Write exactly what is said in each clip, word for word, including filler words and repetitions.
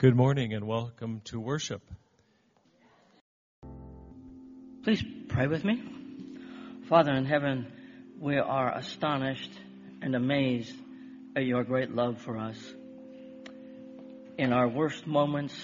Good morning and welcome to worship. Please pray with me. Father in heaven, we are astonished and amazed at your great love for us. In our worst moments,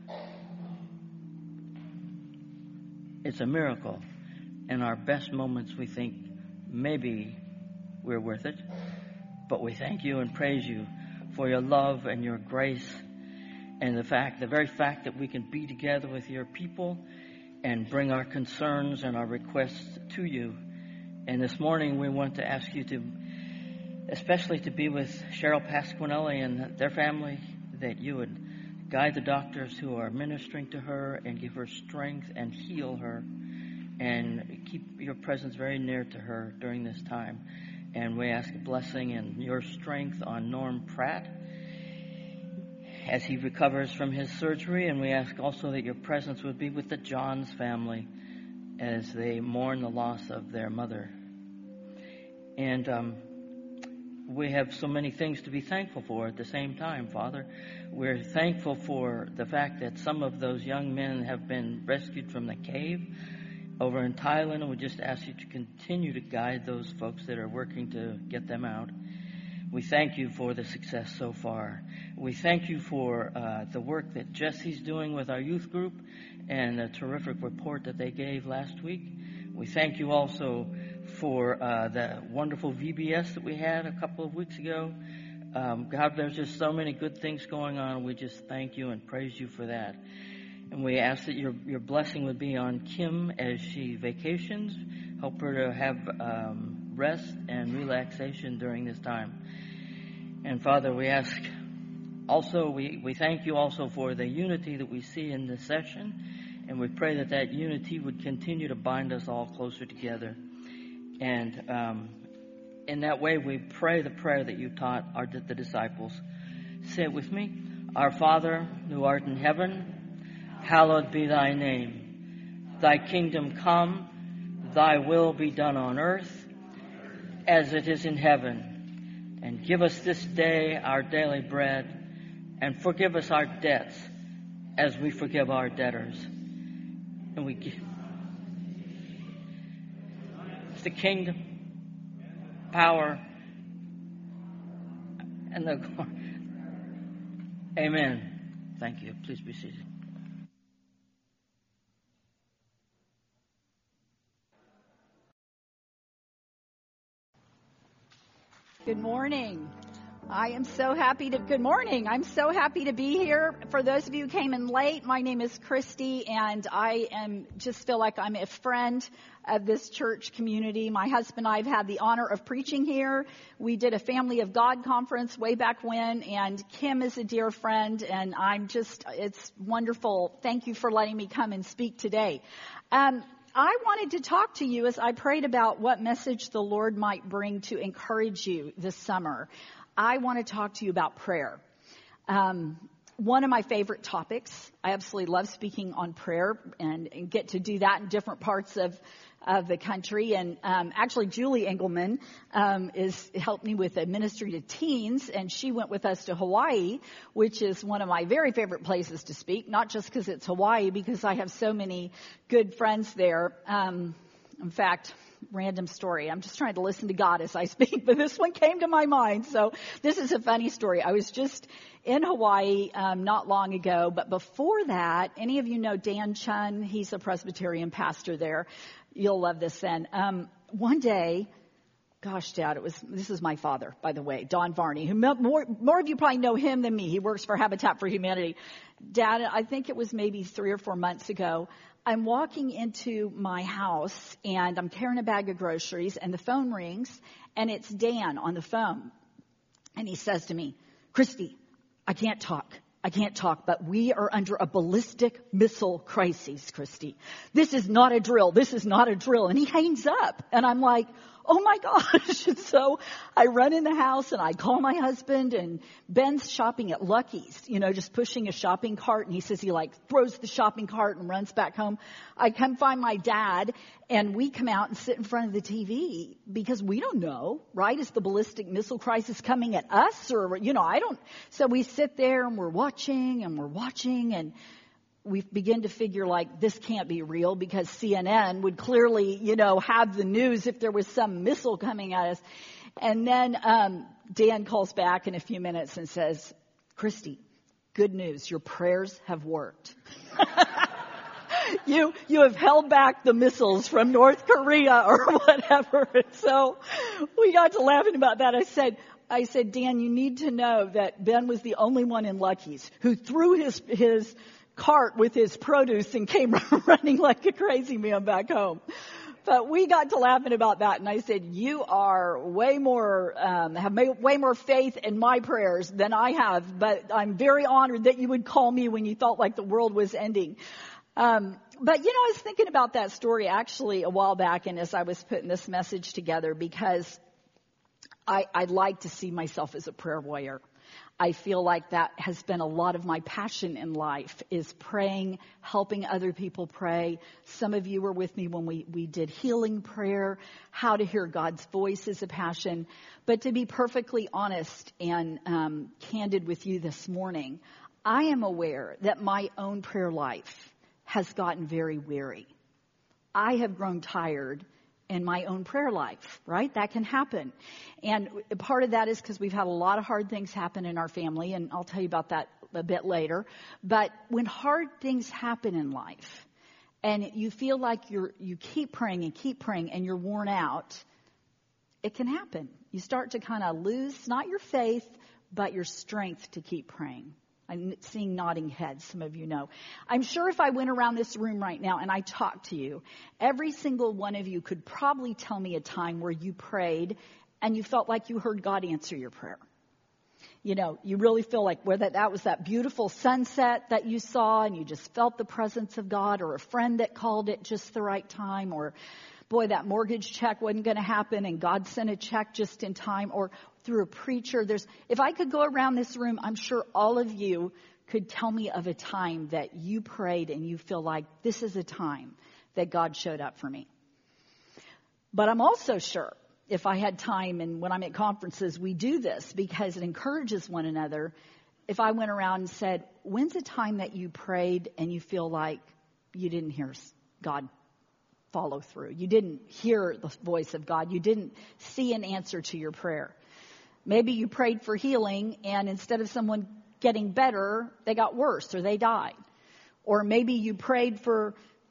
it's a miracle. In our best moments, we think maybe we're worth it. But we thank you and praise you for your love and your grace and the fact, the very fact that we can be together with your people and bring our concerns and our requests to you. And this morning we want to ask you to, especially to be with Cheryl Pasquinelli and their family, that you would guide the doctors who are ministering to her and give her strength and heal her and keep your presence very near to her during this time. And we ask a blessing and your strength on Norm Pratt as he recovers from his surgery, and we ask also that your presence would be with the Johns family as they mourn the loss of their mother. And um, we have so many things to be thankful for at the same time, Father. We're thankful for the fact that some of those young men have been rescued from the cave over in Thailand, and we just ask you to continue to guide those folks that are working to get them out. We thank you for the success so far. We thank you for uh, the work that Jesse's doing with our youth group and the terrific report that they gave last week. We thank you also for uh, the wonderful V B S that we had a couple of weeks ago. Um, God, there's just so many good things going on. We just thank you and praise you for that. And we ask that your, your blessing would be on Kim as she vacations. Help her to have um, rest and relaxation during this time. And Father, we ask also, we, we thank you also for the unity that we see in this session. And we pray that that unity would continue to bind us all closer together. And um, in that way, we pray the prayer that you taught our, the disciples. Say it with me. Our Father, who art in heaven, hallowed be thy name. Thy kingdom come, thy will be done on earth as it is in heaven. And give us this day our daily bread, and forgive us our debts as we forgive our debtors. And we give it's the kingdom, power, and the glory. Amen. Thank you. Please be seated. Good morning. I am so happy to, good morning. I'm so happy to be here. For those of you who came in late, my name is Christy, and I am just feel like I'm a friend of this church community. My husband and I have had the honor of preaching here. We did a Family of God conference way back when, and Kim is a dear friend, and I'm just, it's wonderful. Thank you for letting me come and speak today. Um, I wanted to talk to you as I prayed about what message the Lord might bring to encourage you this summer. I want to talk to you about prayer. Um, one of my favorite topics. I absolutely love speaking on prayer and, and get to do that in different parts of of the country. And um, actually, Julie Engelman um, is helped me with a ministry to teens, and she went with us to Hawaii, which is one of my very favorite places to speak, not just because it's Hawaii, because I have so many good friends there. Um, in fact, random story. I'm just trying to listen to God as I speak, but this one came to my mind. So this is a funny story. I was just in Hawaii um, not long ago, but before that, any of you know Dan Chun? He's a Presbyterian pastor there. You'll love this then. Um, one day, gosh, Dad, it was, this is my father, by the way, Don Varney, who more, more of you probably know him than me. He works for Habitat for Humanity. Dad, I think it was maybe three or four months ago. I'm walking into my house and I'm carrying a bag of groceries and the phone rings and it's Dan on the phone. And he says to me, Christy, I can't talk. I can't talk, but we are under a ballistic missile crisis, Christy. This is not a drill. This is not a drill. And he hangs up. And I'm like, oh my gosh. And so I run in the house and I call my husband, and Ben's shopping at Lucky's, you know, just pushing a shopping cart. And he says he like throws the shopping cart and runs back home. I come find my dad, and we come out and sit in front of the T V because we don't know, right? Is the ballistic missile crisis coming at us, or, you know, I don't. So we sit there and we're watching and we're watching, and we begin to figure like this can't be real, because C N N would clearly, you know, have the news if there was some missile coming at us. And then um, Dan calls back in a few minutes and says, Christy, good news. Your prayers have worked. you you have held back the missiles from North Korea or whatever. And so we got to laughing about that. I said, I said, Dan, you need to know that Ben was the only one in Lucky's who threw his his cart with his produce and came running like a crazy man back home. But we got to laughing about that, and I said, you are way more, um, have way more faith in my prayers than I have, but I'm very honored that you would call me when you felt like the world was ending. Um, but, you know, I was thinking about that story actually a while back, and as I was putting this message together, because I, I'd like to see myself as a prayer warrior. I feel like that has been a lot of my passion in life, is praying, helping other people pray. Some of you were with me when we, we did healing prayer. How to hear God's voice is a passion. But to be perfectly honest and um, candid with you this morning, I am aware that my own prayer life has gotten very weary. I have grown tired in my own prayer life, right? That can happen. And part of that is because we've had a lot of hard things happen in our family, and I'll tell you about that a bit later. But when hard things happen in life, and you feel like you're you keep praying and keep praying and you're worn out, it can happen. You start to kind of lose, not your faith, but your strength to keep praying. I'm seeing nodding heads, some of you know. I'm sure if I went around this room right now and I talked to you, every single one of you could probably tell me a time where you prayed and you felt like you heard God answer your prayer. You know, you really feel like whether that was that beautiful sunset that you saw and you just felt the presence of God, or a friend that called at just the right time, or boy, that mortgage check wasn't going to happen and God sent a check just in time, or through a preacher. There's, if I could go around this room, I'm sure all of you could tell me of a time that you prayed and you feel like this is a time that God showed up for me. But I'm also sure if I had time, and when I'm at conferences, we do this because it encourages one another. If I went around and said, when's a time that you prayed and you feel like you didn't hear God follow through? You didn't hear the voice of God. You didn't see an answer to your prayer. Maybe you prayed for healing, and instead of someone getting better, they got worse or they died. Or maybe you prayed for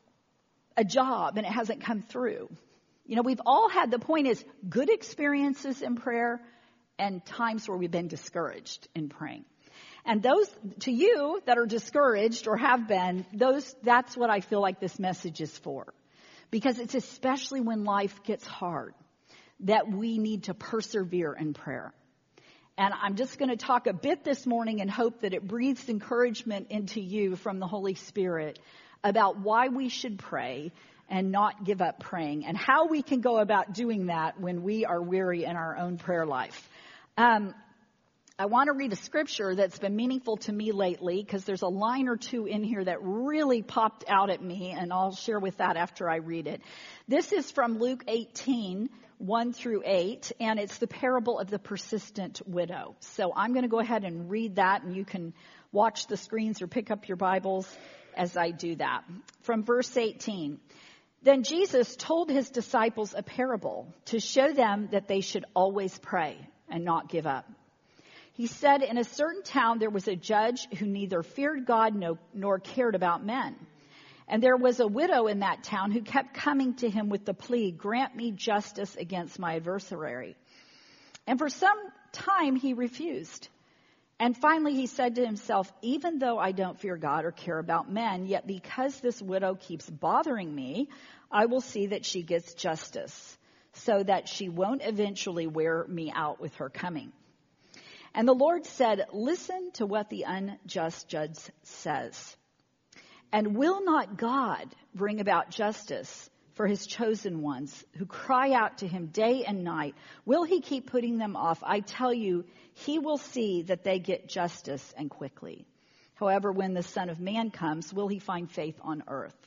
a job and it hasn't come through. You know, we've all had, the point is, good experiences in prayer and times where we've been discouraged in praying. And those, to you that are discouraged or have been, those, that's what I feel like this message is for. Because it's especially when life gets hard that we need to persevere in prayer. And I'm just going to talk a bit this morning and hope that it breathes encouragement into you from the Holy Spirit about why we should pray and not give up praying, and how we can go about doing that when we are weary in our own prayer life. Um, I want to read a scripture that's been meaningful to me lately, because there's a line or two in here that really popped out at me, and I'll share with that after I read it. This is from Luke eighteen, one through eight, and it's the parable of the persistent widow. So I'm going to go ahead and read that, and you can watch the screens or pick up your Bibles as I do that. From verse eighteen, then Jesus told his disciples a parable to show them that they should always pray and not give up. He said, in a certain town there was a judge who neither feared God nor cared about men. And there was a widow in that town who kept coming to him with the plea, grant me justice against my adversary. And for some time he refused. And finally he said to himself, even though I don't fear God or care about men, yet because this widow keeps bothering me, I will see that she gets justice, so that she won't eventually wear me out with her coming. And the Lord said, listen to what the unjust judge says. And will not God bring about justice for his chosen ones who cry out to him day and night. Will he keep putting them off? I tell you, he will see that they get justice and quickly. However, when the Son of Man comes, will he find faith on earth?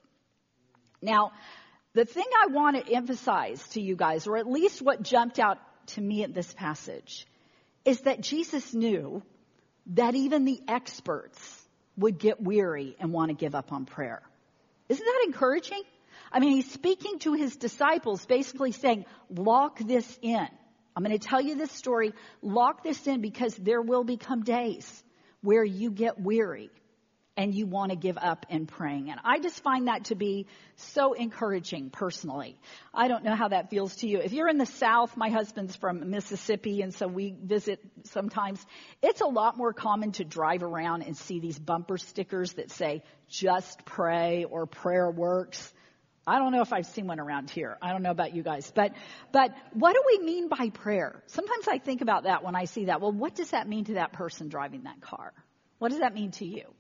Now, the thing I want to emphasize to you guys, or at least what jumped out to me at this passage, is that Jesus knew that even the experts would get weary and want to give up on prayer. Isn't that encouraging? I mean, he's speaking to his disciples, basically saying, lock this in. I'm going to tell you this story. Lock this in because there will become days where you get weary and you want to give up in praying. And I just find that to be so encouraging personally. I don't know how that feels to you. If you're in the South, my husband's from Mississippi, and so we visit sometimes. It's a lot more common to drive around and see these bumper stickers that say, just pray or prayer works. I don't know if I've seen one around here. I don't know about you guys. But but what do we mean by prayer? Sometimes I think about that when I see that. Well, what does that mean to that person driving that car? What does that mean to you?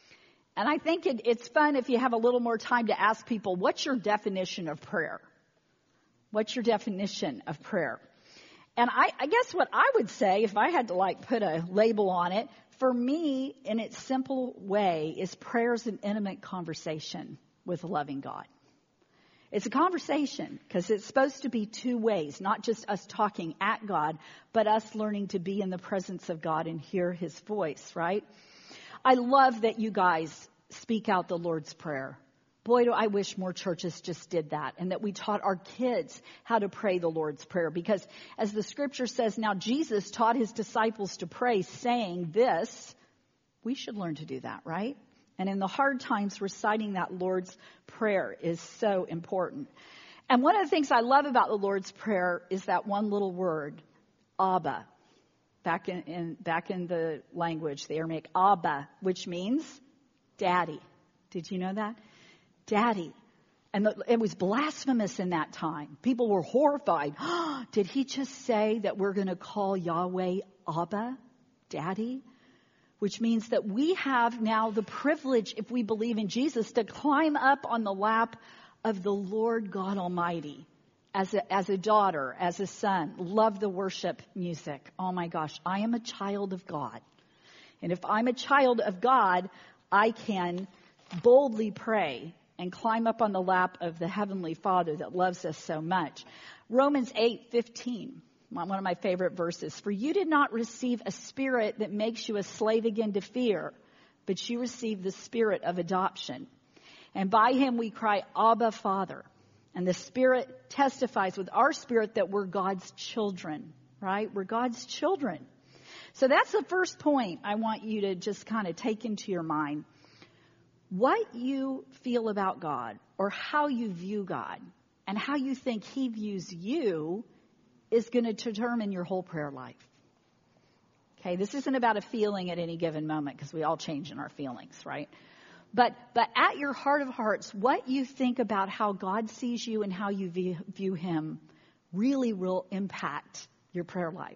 And I think it, it's fun if you have a little more time to ask people, what's your definition of prayer? What's your definition of prayer? And I, I guess what I would say, if I had to like put a label on it, for me, in its simple way, is prayer is an intimate conversation with a loving God. It's a conversation because it's supposed to be two ways, not just us talking at God, but us learning to be in the presence of God and hear his voice, right? I love that you guys speak out the Lord's Prayer. Boy, do I wish more churches just did that and that we taught our kids how to pray the Lord's Prayer. Because as the scripture says, now Jesus taught his disciples to pray saying this. We should learn to do that, right? And in the hard times, reciting that Lord's Prayer is so important. And one of the things I love about the Lord's Prayer is that one little word, Abba. Back in, in back in the language, the Aramaic, Abba, which means daddy. Did you know that? Daddy. And the, it was blasphemous in that time. People were horrified. Oh, did he just say that we're going to call Yahweh Abba, daddy? Which means that we have now the privilege, if we believe in Jesus, to climb up on the lap of the Lord God Almighty. As a, as a daughter, as a son, love the worship music. Oh my gosh, I am a child of God. And if I'm a child of God, I can boldly pray and climb up on the lap of the Heavenly Father that loves us so much. Romans eight fifteen, one of my favorite verses. For you did not receive a spirit that makes you a slave again to fear, but you received the spirit of adoption. And by him we cry, Abba, Father. And the Spirit testifies with our spirit that we're God's children, right? We're God's children. So that's the first point I want you to just kind of take into your mind. What you feel about God or how you view God and how you think he views you is going to determine your whole prayer life. Okay, this isn't about a feeling at any given moment because we all change in our feelings, right? But but at your heart of hearts, what you think about how God sees you and how you view, view him really will impact your prayer life.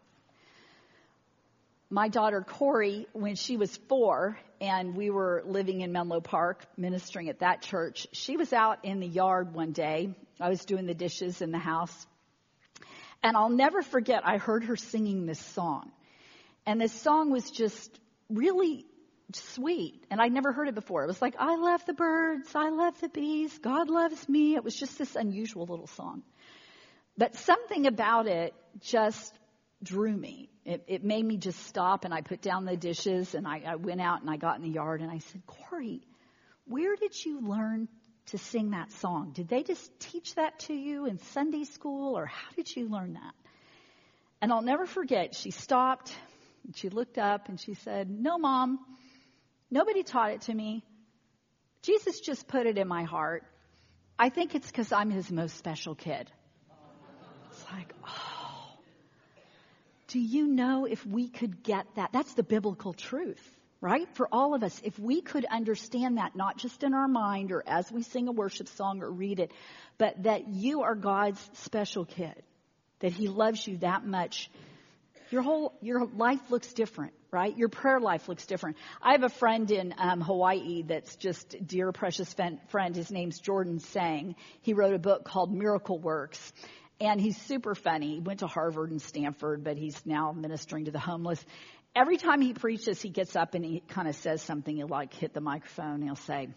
My daughter Corey, when she was four and we were living in Menlo Park, ministering at that church, she was out in the yard one day. I was doing the dishes in the house. And I'll never forget, I heard her singing this song. And this song was just really sweet, and I'd never heard it before. It was like, I love the birds, I love the bees, God loves me. It was just this unusual little song. But something about it just drew me. It, it made me just stop, and I put down the dishes, and I, I went out, and I got in the yard, and I said, Corey, where did you learn to sing that song? Did they just teach that to you in Sunday school, or how did you learn that? And I'll never forget, she stopped, and she looked up, and she said, no, Mom, nobody taught it to me. Jesus just put it in my heart. I think it's because I'm his most special kid. It's like, oh, do you know if we could get that? That's the biblical truth, right? For all of us, if we could understand that, not just in our mind or as we sing a worship song or read it, but that you are God's special kid, that he loves you that much, your whole, your life looks different, right? Your prayer life looks different. I have a friend in um, Hawaii that's just a dear, precious friend. His name's Jordan Sang. He wrote a book called Miracle Works, and he's super funny. He went to Harvard and Stanford, but he's now ministering to the homeless. Every time he preaches, he gets up and he kind of says something. He'll like hit the microphone and he'll say,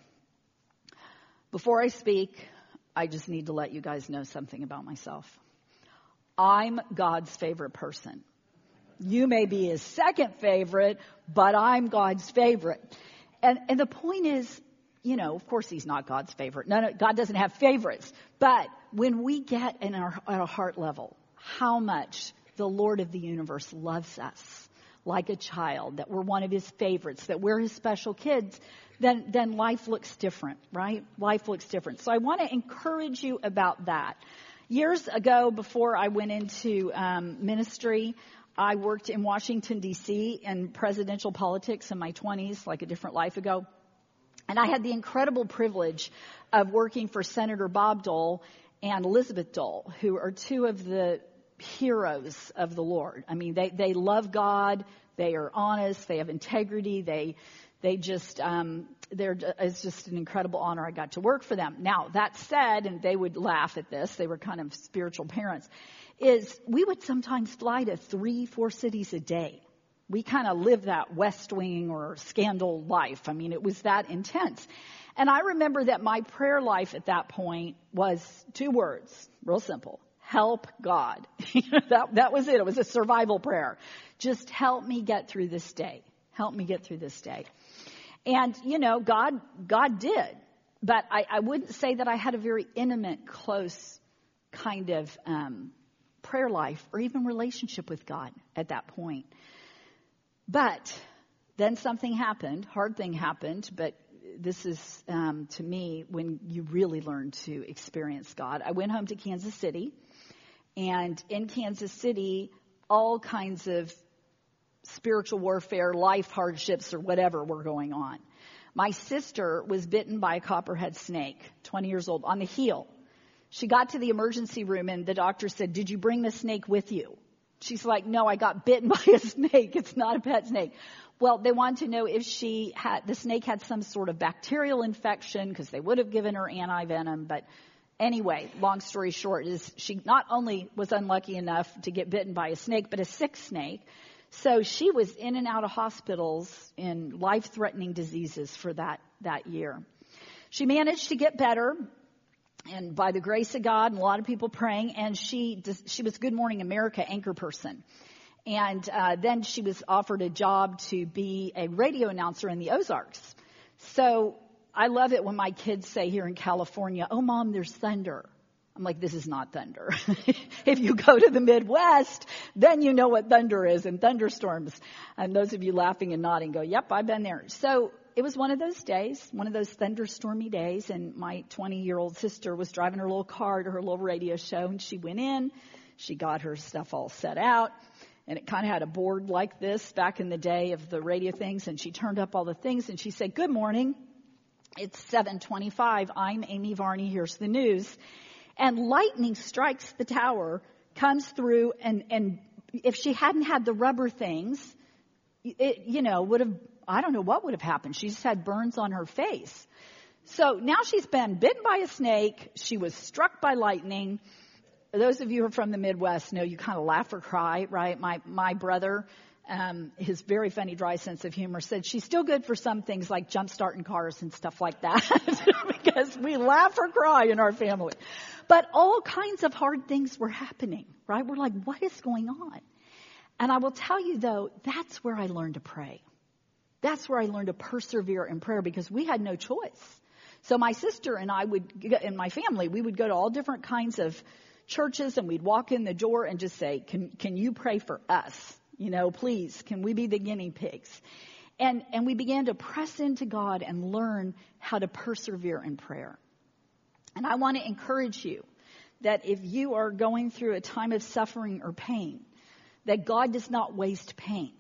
before I speak, I just need to let you guys know something about myself. I'm God's favorite person. You may be his second favorite, but I'm God's favorite. And and the point is, you know, of course he's not God's favorite. No, no, God doesn't have favorites. But when we get in our, at our heart level how much the Lord of the universe loves us like a child, that we're one of his favorites, that we're his special kids, then then life looks different, right? Life looks different. So I want to encourage you about that. Years ago, before I went into um, ministry, I worked in Washington, D C in presidential politics in my twenties, like a different life ago. And I had the incredible privilege of working for Senator Bob Dole and Elizabeth Dole, who are two of the heroes of the Lord. I mean, they, they love God. They are honest. They have integrity. They they just, um, they're, it's just an incredible honor. I got to work for them. Now, that said, and they would laugh at this, they were kind of spiritual parents, is we would sometimes fly to three, four cities a day. We kind of lived that West Wing or scandal life. I mean, it was that intense. And I remember that my prayer life at that point was two words, real simple. Help God. that, that was it. It was a survival prayer. Just help me get through this day. Help me get through this day. And, you know, God, God did. But I, I wouldn't say that I had a very intimate, close kind of um, prayer life or even relationship with God at that point. But then something happened. Hard thing happened. But this is, um, to me, when you really learn to experience God. I went home to Kansas City. And in Kansas City, all kinds of spiritual warfare, life hardships, or whatever were going on. My sister was bitten by a copperhead snake, twenty years old, on the heel. She got to the emergency room and the doctor said, "Did you bring the snake with you?" She's like, "No, I got bitten by a snake. It's not a pet snake." Well, they wanted to know if she had, the snake had some sort of bacterial infection because they would have given her anti-venom. But anyway, long story short is she not only was unlucky enough to get bitten by a snake, but a sick snake. So she was in and out of hospitals in life-threatening diseases for that, that year. She managed to get better, and by the grace of God and a lot of people praying, and she she was Good Morning America anchor person. And uh, then she was offered a job to be a radio announcer in the Ozarks. So I love it when my kids say here in California, "Oh, Mom, there's thunder." I'm like, this is not thunder. If you go to the Midwest, then you know what thunder is and thunderstorms. And those of you laughing and nodding go, "Yep, I've been there." So it was one of those days, one of those thunderstormy days, and my twenty-year-old sister was driving her little car to her little radio show, and she went in. She got her stuff all set out, and it kind of had a board like this back in the day of the radio things, and she turned up all the things, and she said, "Good morning. It's seven twenty-five. I'm Amy Varney. Here's the news." And lightning strikes the tower, comes through, and, and if she hadn't had the rubber things, it, you know, would have, I don't know what would have happened. She just had burns on her face. So now she's been bitten by a snake. She was struck by lightning. Those of you who are from the Midwest know you kind of laugh or cry, right? My, my brother, um, his very funny, dry sense of humor, said she's still good for some things like jump starting cars and stuff like that because we laugh or cry in our family. But all kinds of hard things were happening, right? We're like, what is going on? And I will tell you, though, that's where I learned to pray. That's where I learned to persevere in prayer because we had no choice. So my sister and I would, and my family, we would go to all different kinds of churches and we'd walk in the door and just say, can, can you pray for us? You know, please, can we be the guinea pigs? And, and we began to press into God and learn how to persevere in prayer. And I want to encourage you that if you are going through a time of suffering or pain, that God does not waste pain.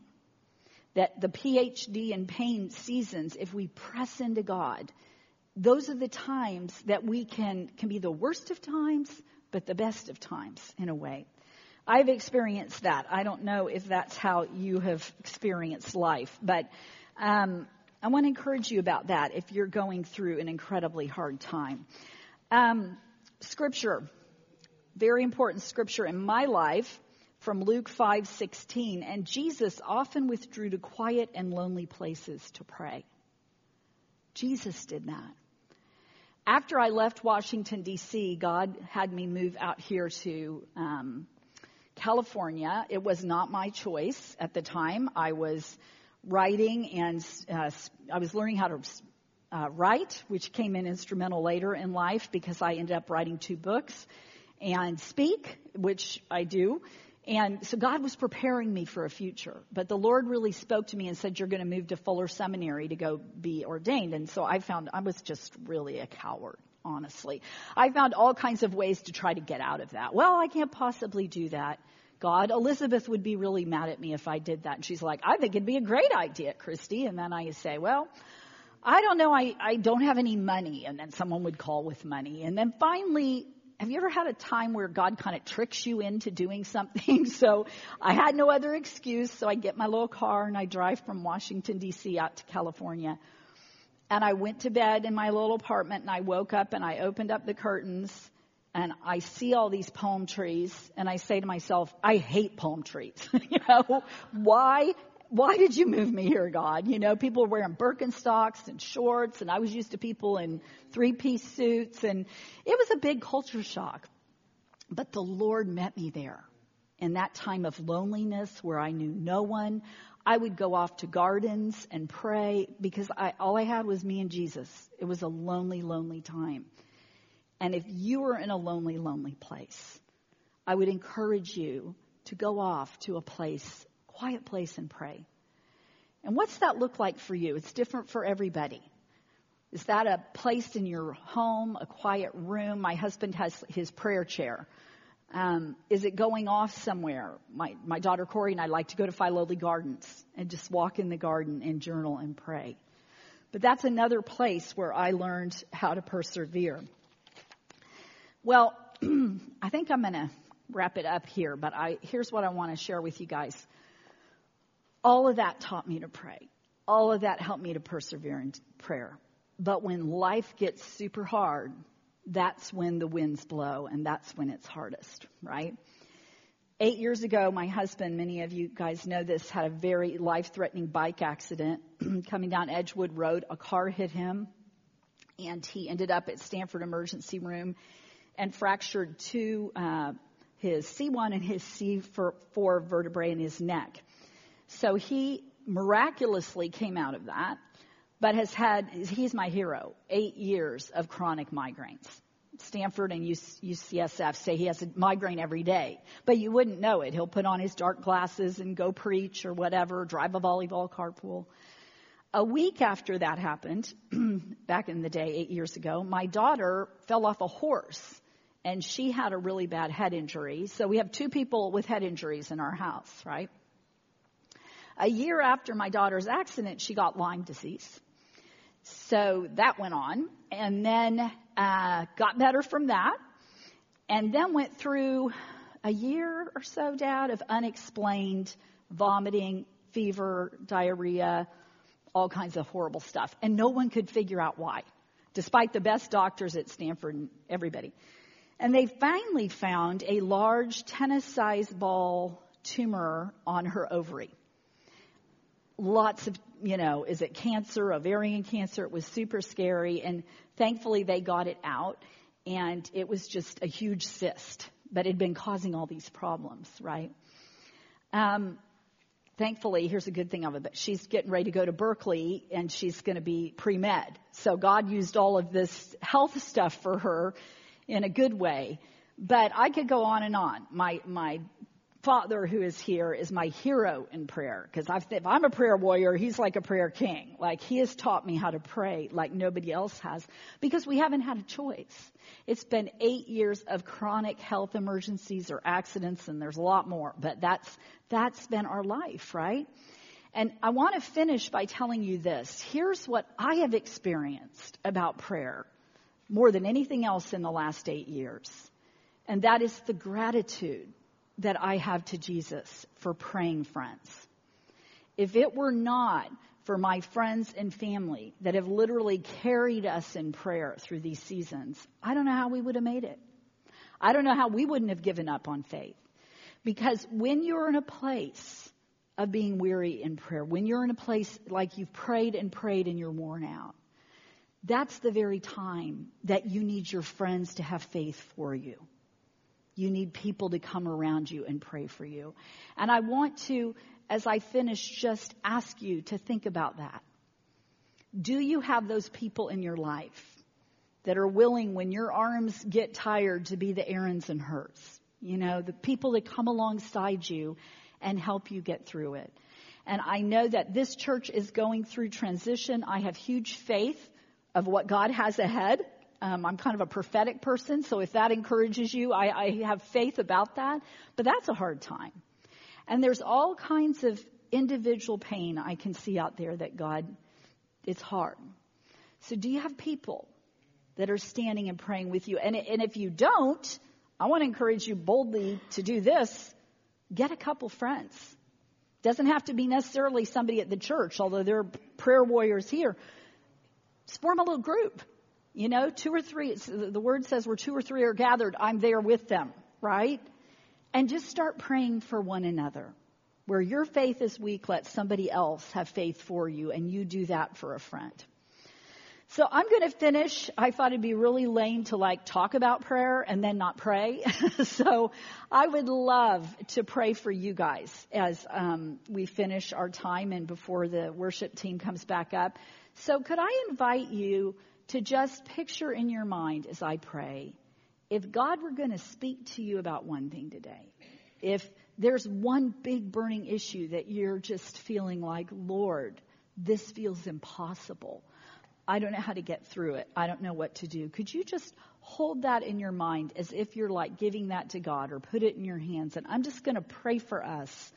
That the P H D in pain seasons, if we press into God, those are the times that we can, can be the worst of times, but the best of times in a way. I've experienced that. I don't know if that's how you have experienced life, but um, I want to encourage you about that if you're going through an incredibly hard time. Um, scripture, very important scripture in my life from Luke five sixteen. And Jesus often withdrew to quiet and lonely places to pray. Jesus did that. After I left Washington, D C, God had me move out here to um, California. It was not my choice at the time. I was writing and uh, I was learning how to uh, write, which came in instrumental later in life because I ended up writing two books, and speak, which I do. And so God was preparing me for a future. But the Lord really spoke to me and said, you're going to move to Fuller Seminary to go be ordained. And so I found I was just really a coward, honestly. I found all kinds of ways to try to get out of that. Well, I can't possibly do that. God, Elizabeth would be really mad at me if I did that. And she's like, I think it'd be a great idea, Christy. And then I say, well, I don't know. I, I don't have any money. And then someone would call with money. And then finally, have you ever had a time where God kind of tricks you into doing something? So I had no other excuse. So I get my little car and I drive from Washington, D C out to California. And I went to bed in my little apartment and I woke up and I opened up the curtains and I see all these palm trees and I say to myself, I hate palm trees. you know, why? Why did you move me here, God? You know, people were wearing Birkenstocks and shorts, and I was used to people in three-piece suits, and it was a big culture shock. But the Lord met me there in that time of loneliness where I knew no one. I would go off to gardens and pray because I, all I had was me and Jesus. It was a lonely, lonely time. And if you were in a lonely, lonely place, I would encourage you to go off to a place quiet place and pray. And what's that look like for you? It's different for everybody. Is that a place in your home, a quiet room? My husband has his prayer chair. Um, is it going off somewhere? My my daughter Corey and I like to go to Filoli Gardens and just walk in the garden and journal and pray. But that's another place where I learned how to persevere. Well, I think I'm going to wrap it up here, but I here's what I want to share with you guys. All of that taught me to pray. All of that helped me to persevere in prayer. But when life gets super hard, that's when the winds blow, and that's when it's hardest, right? Eight years ago, my husband, many of you guys know this, had a very life-threatening bike accident. Coming down Edgewood Road, a car hit him, and he ended up at Stanford Emergency Room and fractured two, uh, his C one and his C four vertebrae in his neck. So he miraculously came out of that, but has had, he's my hero, eight years of chronic migraines. Stanford and U C S F say he has a migraine every day, but you wouldn't know it. He'll put on his dark glasses and go preach or whatever, drive a volleyball carpool. A week after that happened, back in the day, eight years ago, my daughter fell off a horse, and she had a really bad head injury. So we have two people with head injuries in our house, right? A year after my daughter's accident, she got Lyme disease. So that went on, and then uh, got better from that, and then went through a year or so, Dad, of unexplained vomiting, fever, diarrhea, all kinds of horrible stuff. And no one could figure out why, despite the best doctors at Stanford and everybody. And they finally found a large tennis-sized ball tumor on her ovary. Lots of, you know, is it cancer, ovarian cancer? It was super scary. And thankfully they got it out. And it was just a huge cyst. But it had been causing all these problems, right? Um, thankfully, here's a good thing of it. But she's getting ready to go to Berkeley. And she's going to be pre-med. So God used all of this health stuff for her in a good way. But I could go on and on. My, my father who is here is my hero in prayer, because if I'm a prayer warrior, he's like a prayer king. Like, he has taught me how to pray like nobody else has, because we haven't had a choice. It's been eight years of chronic health emergencies or accidents, and there's a lot more, but that's that's been our life, right? And I want to finish by telling you this. Here's what I have experienced about prayer more than anything else in the last eight years, and that is the gratitude that I have to Jesus for praying friends. If it were not for my friends and family that have literally carried us in prayer through these seasons, I don't know how we would have made it. I don't know how we wouldn't have given up on faith. Because when you're in a place of being weary in prayer, when you're in a place like you've prayed and prayed and you're worn out, that's the very time that you need your friends to have faith for you. You need people to come around you and pray for you. And I want to, as I finish, just ask you to think about that. Do you have those people in your life that are willing, when your arms get tired, to be the Aarons and Hurs? You know, the people that come alongside you and help you get through it. And I know that this church is going through transition. I have huge faith of what God has ahead. Um, I'm kind of a prophetic person, so if that encourages you, I, I have faith about that. But that's a hard time. And there's all kinds of individual pain I can see out there that God, it's hard. So do you have people that are standing and praying with you? And, and if you don't, I want to encourage you boldly to do this. Get a couple friends. Doesn't have to be necessarily somebody at the church, although there are prayer warriors here. Just form a little group. You know, two or three, the word says where two or three are gathered, I'm there with them, right? And just start praying for one another. Where your faith is weak, let somebody else have faith for you, and you do that for a friend. So I'm going to finish. I thought it'd be really lame to like talk about prayer and then not pray. So I would love to pray for you guys as um, we finish our time and before the worship team comes back up. So could I invite you to just picture in your mind as I pray, if God were going to speak to you about one thing today, if there's one big burning issue that you're just feeling like, Lord, this feels impossible. I don't know how to get through it. I don't know what to do. Could you just hold that in your mind as if you're like giving that to God, or put it in your hands? And I'm just going to pray for us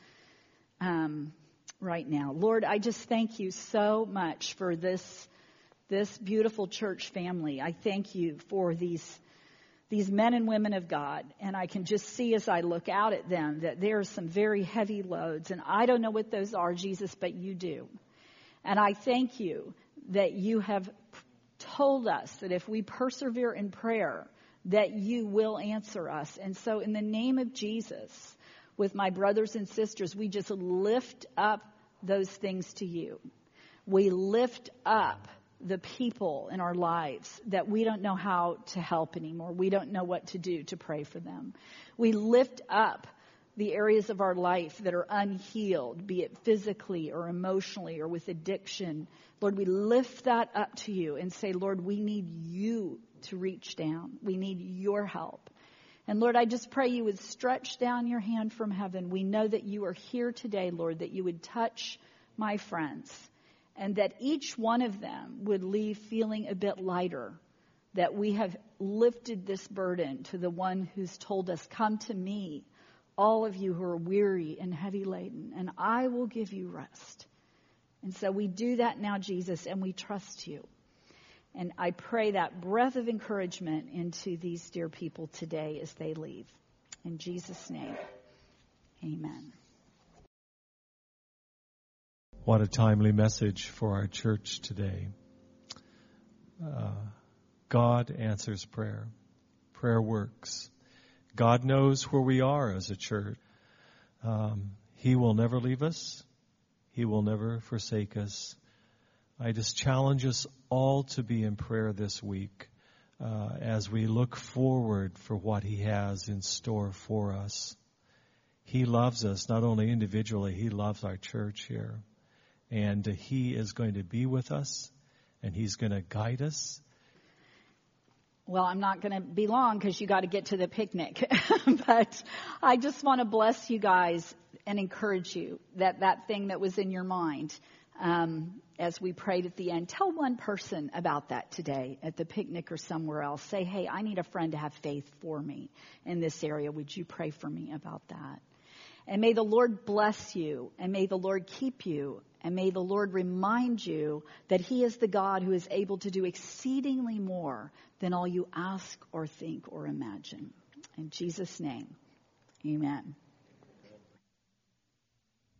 um, right now. Lord, I just thank you so much for this this beautiful church family. I thank you for these these men and women of God. And I can just see as I look out at them that there are some very heavy loads. And I don't know what those are, Jesus, but you do. And I thank you that you have told us that if we persevere in prayer, that you will answer us. And so in the name of Jesus, with my brothers and sisters, we just lift up those things to you. We lift up the people in our lives that we don't know how to help anymore. We don't know what to do to pray for them. We lift up the areas of our life that are unhealed, be it physically or emotionally or with addiction. Lord, we lift that up to you and say, Lord, we need you to reach down. We need your help. And Lord, I just pray you would stretch down your hand from heaven. We know that you are here today, Lord, that you would touch my friends, and that each one of them would leave feeling a bit lighter, that we have lifted this burden to the one who's told us, come to me, all of you who are weary and heavy laden, and I will give you rest. And so we do that now, Jesus, and we trust you. And I pray that breath of encouragement into these dear people today as they leave. In Jesus' name, amen. What a timely message for our church today. Uh, God answers prayer. Prayer works. God knows where we are as a church. Um, he will never leave us. He will never forsake us. I just challenge us all to be in prayer this week uh, as we look forward for what he has in store for us. He loves us, not only individually, he loves our church here. And uh, he is going to be with us, and he's going to guide us. Well, I'm not going to be long because you got to get to the picnic. But I just want to bless you guys and encourage you that that thing that was in your mind um, as we prayed at the end, tell one person about that today at the picnic or somewhere else. Say, hey, I need a friend to have faith for me in this area. Would you pray for me about that? And may the Lord bless you, and may the Lord keep you, and may the Lord remind you that he is the God who is able to do exceedingly more than all you ask or think or imagine. In Jesus' name, amen.